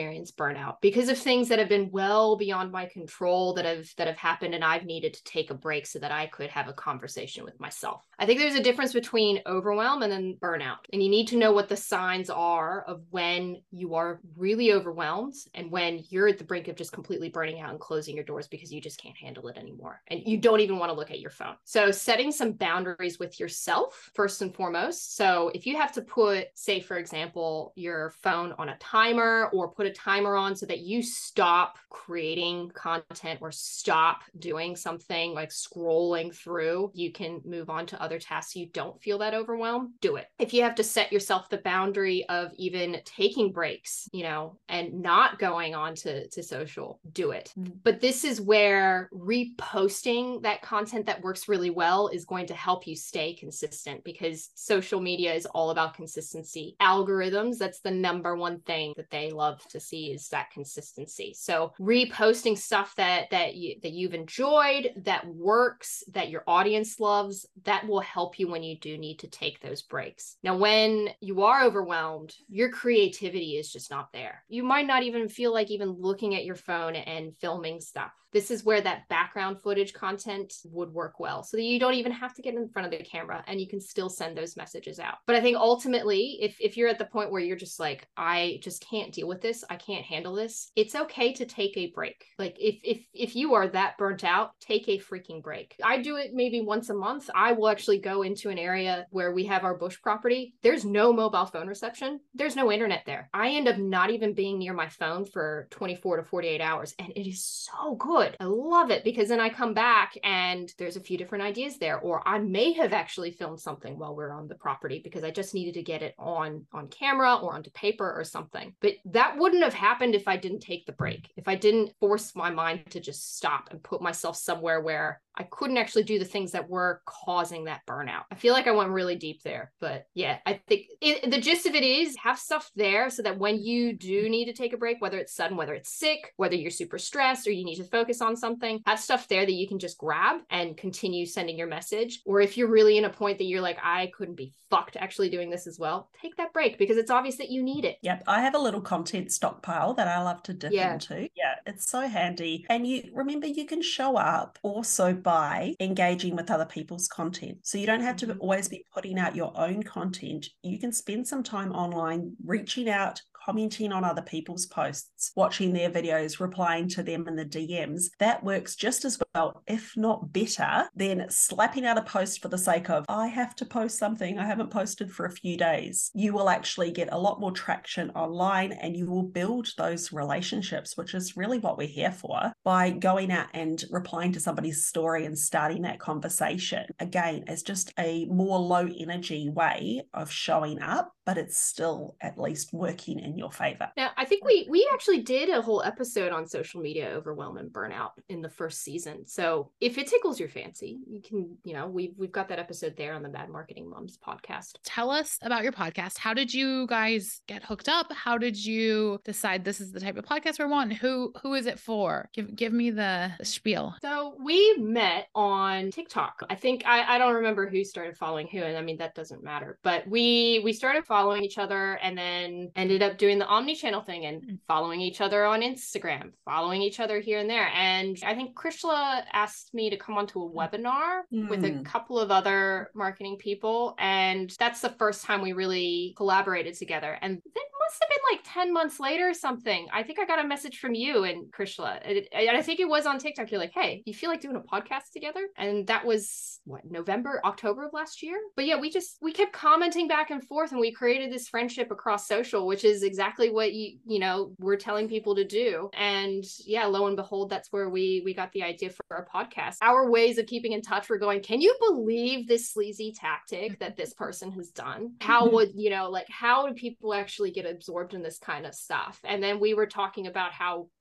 burnout because of things that have been well beyond my control that have happened, and I've needed to take a break so that I could have a conversation with myself. I think there's a difference between overwhelm and then burnout. And you need to know what the signs are of when you are really overwhelmed and when you're at the brink of just completely burning out and closing your doors because you just can't handle it anymore. And you don't even want to look at your phone. So setting some boundaries with yourself, first and foremost. So if you have to put, say, for example, your phone on a timer or put a timer on so that you stop creating content or stop doing something like scrolling through, you can move on to other tasks so you don't feel that overwhelmed, do it. If you have to set yourself the boundary of even taking breaks, and not going on to social, do it. But this is where reposting that content that works really well is going to help you stay consistent, because social media is all about consistency. Algorithms, that's the number one thing that they love to see, is that consistency. So reposting stuff that you've enjoyed, that works, that your audience loves, that will help you when you do need to take those breaks. Now, when you are overwhelmed, your creativity is just not there. You might not even feel like even looking at your phone and filming stuff. This is where that background footage content would work well, so that you don't even have to get in front of the camera and you can still send those messages out. But I think ultimately, if you're at the point where you're just like, I just can't deal with this, I can't handle this, it's okay to take a break. Like if you are that burnt out, take a freaking break. I do it maybe once a month. I will actually go into an area where we have our bush property. There's no mobile phone reception. There's no internet there. I end up not even being near my phone for 24 to 48 hours. And it is so good. I love it, because then I come back and there's a few different ideas there, or I may have actually filmed something while we're on the property because I just needed to get it on camera or onto paper or something. But that wouldn't have happened if I didn't take the break, if I didn't force my mind to just stop and put myself somewhere where I couldn't actually do the things that were causing that burnout. I feel like I went really deep there, but yeah, I think the gist of it is have stuff there so that when you do need to take a break, whether it's sudden, whether it's sick, whether you're super stressed or you need to focus on something, have stuff there that you can just grab and continue sending your message. Or if you're really in a point that you're like, I couldn't be fucked actually doing this as well, take that break, because it's obvious that you need it. Yep. I have a little content stockpile that I love to dip into. Yeah, it's so handy. And you remember, you can show up also by engaging with other people's content. So you don't have to always be putting out your own content. You can spend some time online reaching out, commenting on other people's posts, watching their videos, replying to them in the DMs. That works just as well, if not better, than slapping out a post for the sake of, I have to post something I haven't posted for a few days. You will actually get a lot more traction online, and you will build those relationships, which is really what we're here for, by going out and replying to somebody's story and starting that conversation. Again, it's just a more low energy way of showing up, but it's still at least working in your favor. Now, I think we actually did a whole episode on social media overwhelm and burnout in the first season. So if it tickles your fancy, you can, we've got that episode there on the Mad Marketing Moms podcast. Tell us about your podcast. How did you guys get hooked up? How did you decide this is the type of podcast we want? Who is it for? Give me the spiel. So we met on TikTok. I think I don't remember who started following who, and I mean, that doesn't matter. But we started following each other, and then ended up doing the omni-channel thing and following each other on Instagram, following each other here and there. And I think Krishla asked me to come onto a webinar with a couple of other marketing people. And that's the first time we really collaborated together. And then must have been like 10 months later or something. I think I got a message from you and Krishla. And I think it was on TikTok. You're like, hey, you feel like doing a podcast together? And that was October of last year. But yeah, we kept commenting back and forth, and we created this friendship across social, which is exactly what we're telling people to do. And yeah, lo and behold, that's where we got the idea for our podcast. Our ways of keeping in touch were going, can you believe this sleazy tactic that this person has done? How would, how do people actually get absorbed in this kind of stuff? And then we were talking about how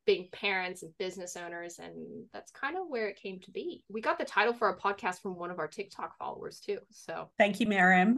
being parents and business owners. And that's kind of where it came to be. We got the title for our podcast from one of our TikTok followers too. So thank you, Miriam.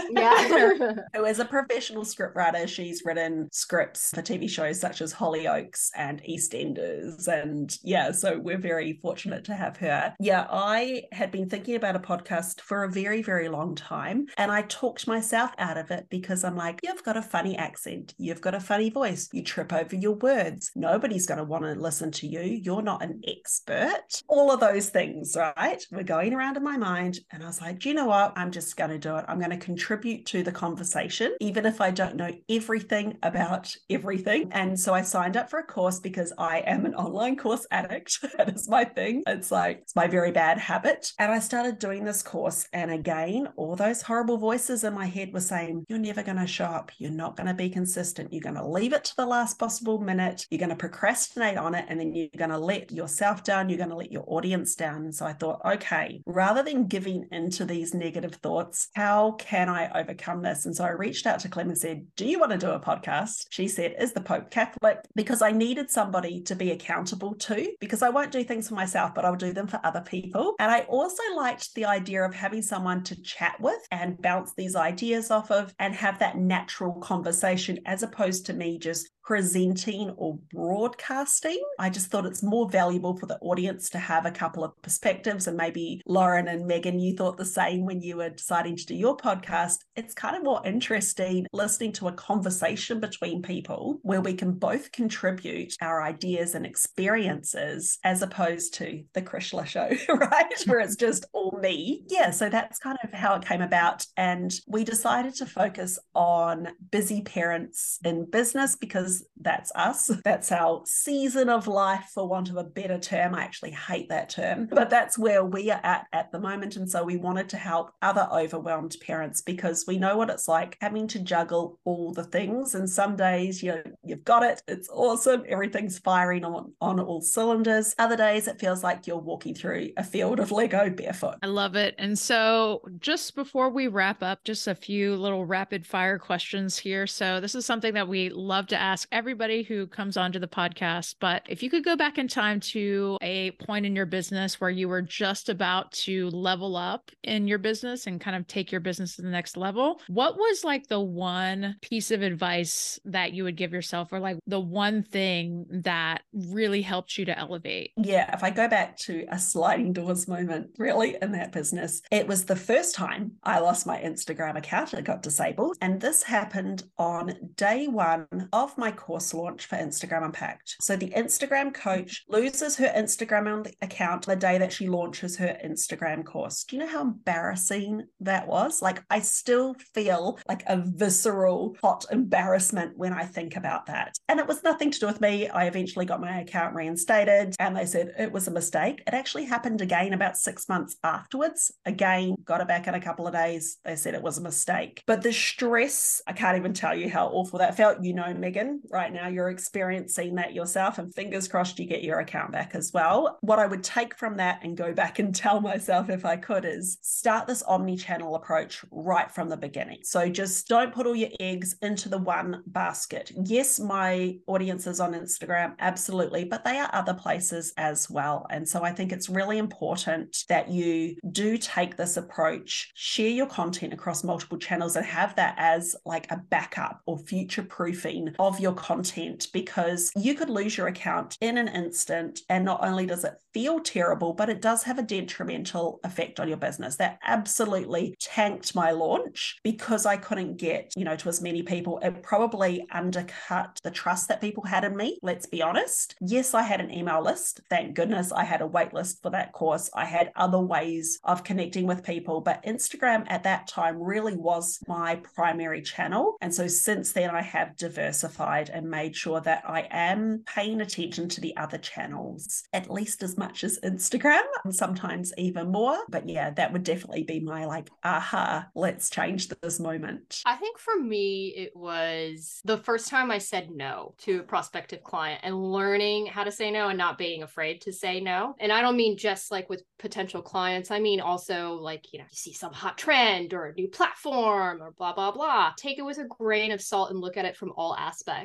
Yeah. Who is a professional scriptwriter. She's written scripts for TV shows such as Hollyoaks and EastEnders. And yeah, so we're very fortunate to have her. Yeah, I had been thinking about a podcast for a very, very long time. And I talked myself out of it because I'm like, you've got a funny accent. You've got a funny voice. You trip over your words. Nobody's going to want to listen to you. You're not an expert. All of those things, right? We're going around in my mind. And I was like, do you know what? I'm just going to do it. I'm going to contribute to the conversation, even if I don't know everything about everything. And so I signed up for a course because I am an online course addict. That is my thing. It's my very bad habit. And I started doing this course. And again, all those horrible voices in my head were saying, you're never going to show up. You're not going to be consistent. You're going to leave it to the last possible minute. You're going to procrastinate on it. And then you're going to let yourself down. You're going to let your audience down. And so I thought, okay, rather than giving into these negative thoughts, how can I overcome this? And so I reached out to Clem and said, do you want to do a podcast? She said, is the Pope Catholic? Because I needed somebody to be accountable to, because I won't do things for myself, but I'll do them for other people. And I also liked the idea of having someone to chat with and bounce these ideas off of and have that natural conversation, as opposed to me just presenting or broadcasting. I just thought it's more valuable for the audience to have a couple of perspectives. And maybe Lauren and Megan, you thought the same when you were deciding to do your podcast. It's kind of more interesting listening to a conversation between people where we can both contribute our ideas and experiences, as opposed to the Krishla show, right? Where it's just all me. Yeah, so that's kind of how it came about. And we decided to focus on busy parents in business because that's us. That's our season of life, for want of a better term. I actually hate that term, but that's where we are at the moment. And so we wanted to help other overwhelmed parents, because we know what it's like having to juggle all the things. And some days you've got it, it's awesome, everything's firing on all cylinders. Other days it feels like you're walking through a field of Lego barefoot. I love it. And so just before we wrap up, just a few little rapid fire questions here. So this is something that we love to ask everybody who comes onto the podcast. But if you could go back in time to a point in your business where you were just about to level up in your business and kind of take your business to the next level, what was like the one piece of advice that you would give yourself, or like the one thing that really helped you to elevate? Yeah, if I go back to a sliding doors moment, really, in that business, it was the first time I lost my Instagram account. It got disabled. And this happened on day one of my course launch for Instagram Unpacked. So the Instagram coach loses her Instagram account the day that she launches her Instagram course. Do you know how embarrassing that was? Like, I still feel like a visceral, hot embarrassment when I think about that. And it was nothing to do with me. I eventually got my account reinstated and they said it was a mistake. It actually happened again about 6 months afterwards. Again, got it back in a couple of days. They said it was a mistake. But the stress, I can't even tell you how awful that felt. You know, Megan, right now you're experiencing that yourself, and fingers crossed you get your account back as well. What I would take from that and go back and tell myself if I could is start this omni-channel approach right from the beginning. So just don't put all your eggs into the one basket. Yes, my audience is on Instagram, absolutely, but they are other places as well. And so I think it's really important that you do take this approach, share your content across multiple channels, and have that as like a backup or future proofing of your content, because you could lose your account in an instant. And not only does it feel terrible, but it does have a detrimental effect on your business. That absolutely tanked my launch because I couldn't get, to as many people. It probably undercut the trust that people had in me. Let's be honest. Yes, I had an email list. Thank goodness I had a wait list for that course. I had other ways of connecting with people, but Instagram at that time really was my primary channel. And so since then I have diversified and made sure that I am paying attention to the other channels, at least as much as Instagram, and sometimes even more. But yeah, that would definitely be my aha, let's change this moment. I think for me, it was the first time I said no to a prospective client and learning how to say no and not being afraid to say no. And I don't mean just like with potential clients. I mean also you see some hot trend or a new platform or blah, blah, blah. Take it with a grain of salt and look at it from all aspects.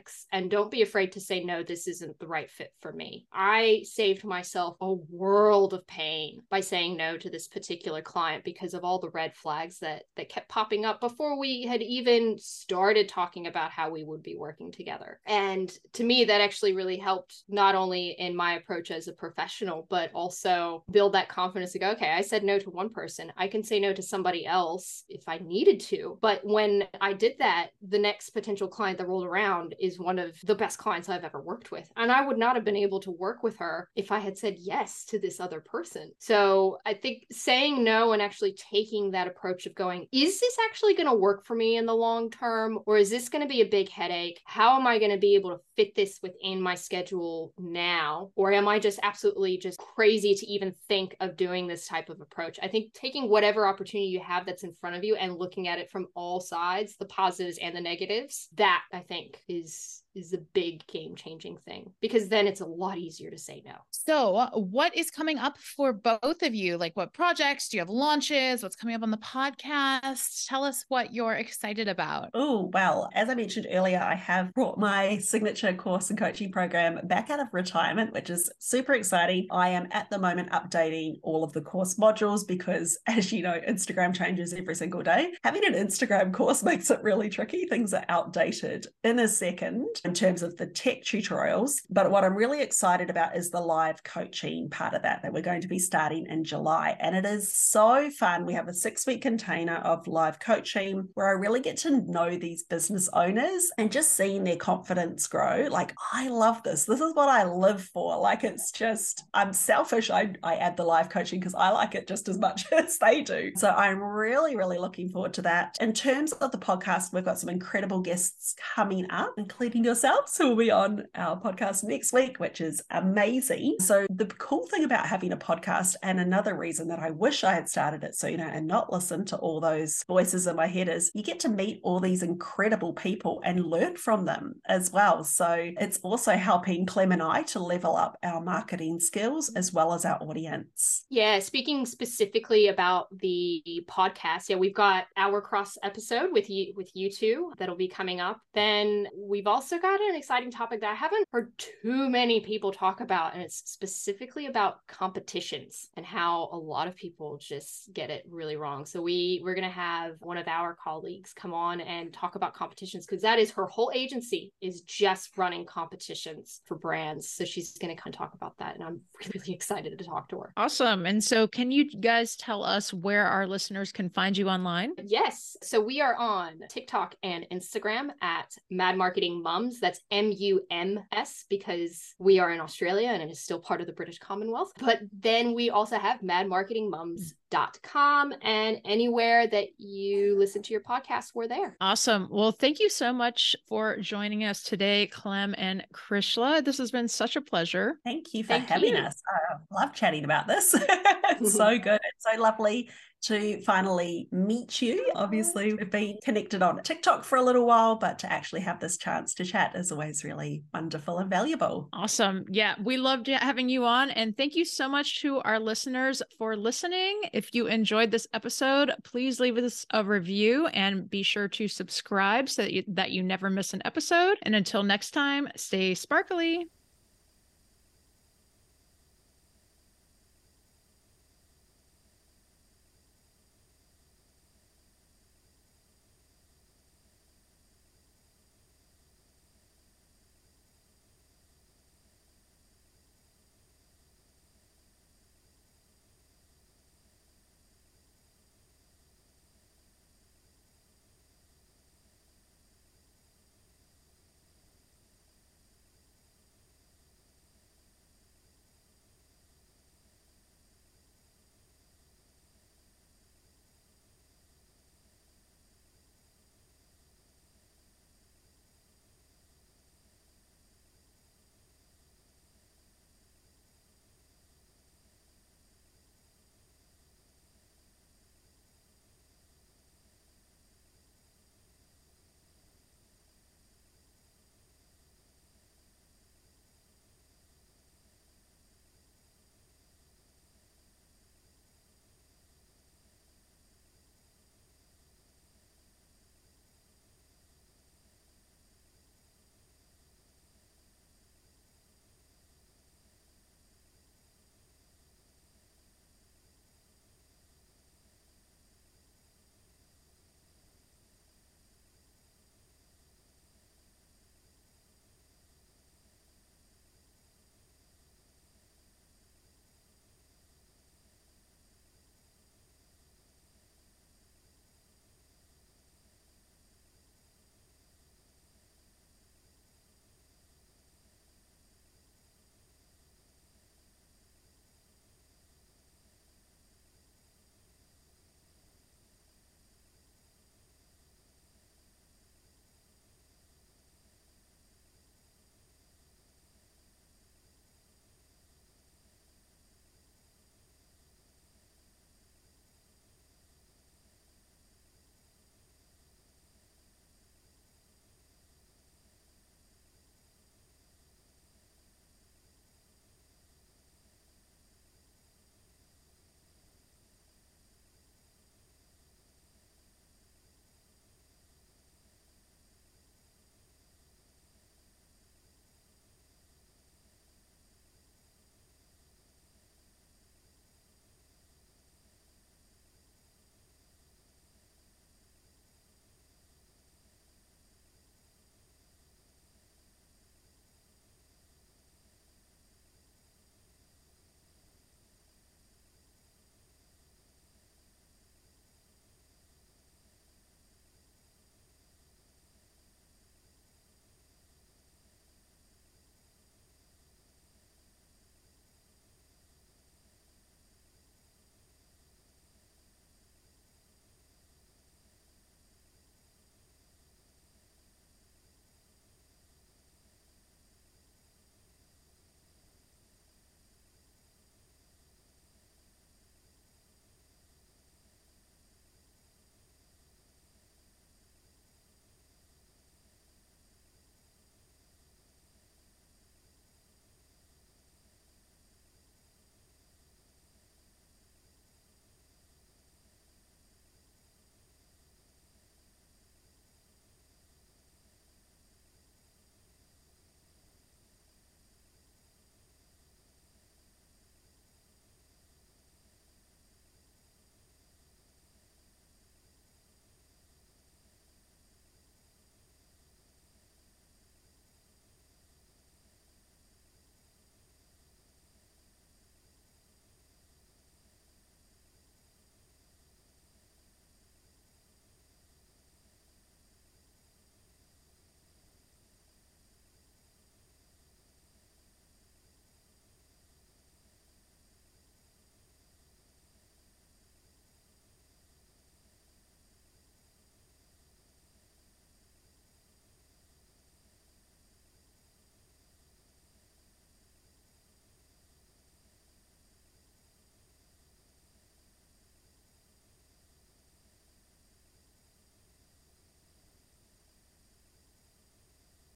projects and don't be afraid to say, no, this isn't the right fit for me. I saved myself a world of pain by saying no to this particular client because of all the red flags that kept popping up before we had even started talking about how we would be working together. And to me, that actually really helped, not only in my approach as a professional, but also build that confidence to go, okay, I said no to one person. I can say no to somebody else if I needed to. But when I did that, the next potential client that rolled around is one of the best clients I've ever worked with. And I would not have been able to work with her if I had said yes to this other person. So I think saying no and actually taking that approach of going, is this actually going to work for me in the long term? Or is this going to be a big headache? How am I going to be able to fit this within my schedule now? Or am I just absolutely just crazy to even think of doing this type of approach? I think taking whatever opportunity you have that's in front of you and looking at it from all sides, the positives and the negatives, that I think is a big game-changing thing, because then it's a lot easier to say no. So what is coming up for both of you? Like, what projects? Do you have launches? What's coming up on the podcast? Tell us what you're excited about. Oh, well, as I mentioned earlier, I have brought my signature course and coaching program back out of retirement, which is super exciting. I am at the moment updating all of the course modules because, as you know, Instagram changes every single day. Having an Instagram course makes it really tricky. Things are outdated in a second in terms of the tech tutorials. But what I'm really excited about is the live coaching part of that we're going to be starting in July. And it is so fun. We have a 6-week container of live coaching where I really get to know these business owners and just seeing their confidence grow. Like, I love this. This is what I live for. Like, it's just, I'm selfish. I add the live coaching because I like it just as much as they do. So I'm really, really looking forward to that. In terms of the podcast, we've got some incredible guests coming up, including yourselves, who will be on our podcast next week, which is amazing. So the cool thing about having a podcast, and another reason that I wish I had started it sooner and not listened to all those voices in my head, is you get to meet all these incredible people and learn from them as well. So it's also helping Clem and I to level up our marketing skills as well as our audience. Yeah, speaking specifically about the podcast, yeah, we've got our cross episode with you two that'll be coming up. Then we've also got an exciting topic that I haven't heard too many people talk about, and it's specifically about competitions and how a lot of people just get it really wrong. So we're going to have one of our colleagues come on and talk about competitions, because that is her whole agency, is just running competitions for brands. So she's going to come talk about that, and I'm really, really excited to talk to her. Awesome. And so can you guys tell us where our listeners can find you online? Yes. So we are on TikTok and Instagram at Mad Marketing Mums. That's MUMS, because we are in Australia and it is still part of the British Commonwealth. But then we also have madmarketingmums.com, and anywhere that you listen to your podcast, we're there. Awesome. Well, thank you so much for joining us today, Clem and Krishla. This has been such a pleasure. Thank you for having us. I love chatting about this. It's so good. It's so lovely to finally meet you. Obviously, we've been connected on TikTok for a little while, but to actually have this chance to chat is always really wonderful and valuable. Awesome. Yeah, we loved having you on. And thank you so much to our listeners for listening. If you enjoyed this episode, please leave us a review and be sure to subscribe so that you never miss an episode. And until next time, stay sparkly.